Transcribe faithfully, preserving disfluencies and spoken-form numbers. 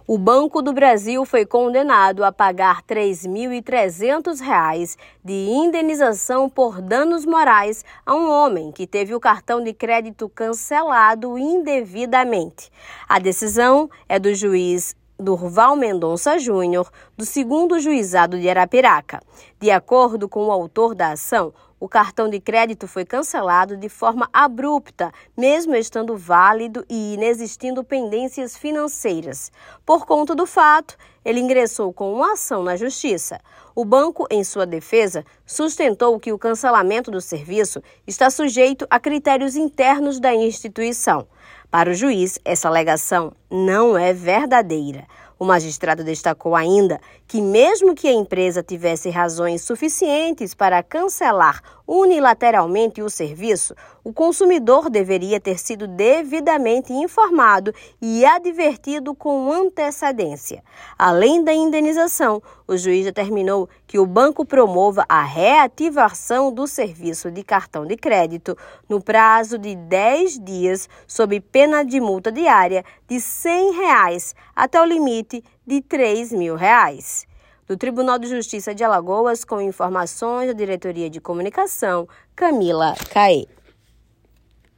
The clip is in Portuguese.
O Banco do Brasil foi condenado a pagar três mil e trezentos reais de indenização por danos morais a um homem que teve o cartão de crédito cancelado indevidamente. A decisão é do juiz Durval Mendonça Júnior, do segundo Juizado de Arapiraca. De acordo com o autor da ação, o cartão de crédito foi cancelado de forma abrupta, mesmo estando válido e inexistindo pendências financeiras. Por conta do fato, ele ingressou com uma ação na Justiça. O banco, em sua defesa, sustentou que o cancelamento do serviço está sujeito a critérios internos da instituição. Para o juiz, essa alegação não é verdadeira. O magistrado destacou ainda que, mesmo que a empresa tivesse razões suficientes para cancelar unilateralmente o serviço, o consumidor deveria ter sido devidamente informado e advertido com antecedência. Além da indenização, o juiz determinou que o banco promova a reativação do serviço de cartão de crédito no prazo de dez dias, sob pena de multa diária de cem reais até o limite de três mil reais. Do Tribunal de Justiça de Alagoas, com informações da Diretoria de Comunicação, Camila Caê.